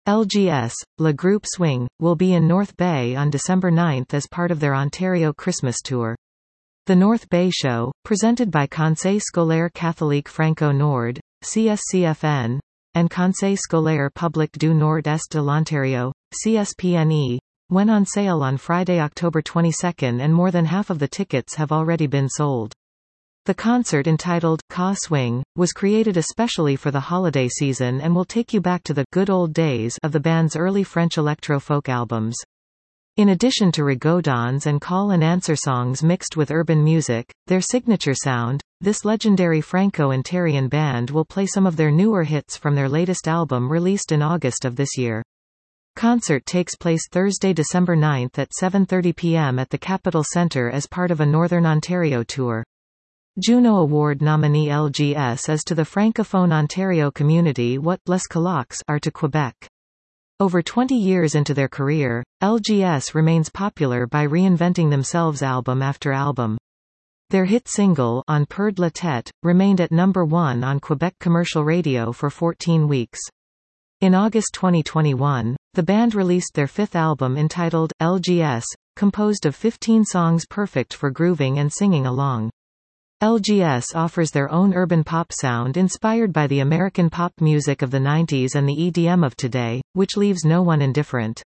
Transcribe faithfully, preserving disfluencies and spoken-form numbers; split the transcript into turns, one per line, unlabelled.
L G S, Le Groupe Swing, will be in North Bay on December ninth as part of their Ontario Christmas tour. The North Bay Show, presented by Conseil Scolaire Catholique Franco-Nord, C S C F N, and Conseil Scolaire Public du Nord-Est de l'Ontario, C S P N E, went on sale on Friday, October twenty-second, and more than half of the tickets have already been sold. The concert, entitled Ca Swing, was created especially for the holiday season and will take you back to the good old days of the band's early French electro-folk albums. In addition to rigodons and call and answer songs mixed with urban music, their signature sound, this legendary Franco-Ontarian band will play some of their newer hits from their latest album released in August of this year. Concert takes place Thursday, December ninth at seven thirty p m at the Capitol Centre as part of a Northern Ontario tour. Juno Award nominee L G S is to the Francophone Ontario community what Les Colocs are to Quebec. Over twenty years into their career, L G S remains popular by reinventing themselves album after album. Their hit single, On Perd la Tête, remained at number one on Quebec commercial radio for fourteen weeks. In August twenty twenty-one, the band released their fifth album entitled, L G S, composed of fifteen songs perfect for grooving and singing along. L G S offers their own urban pop sound inspired by the American pop music of the nineties and the E D M of today, which leaves no one indifferent.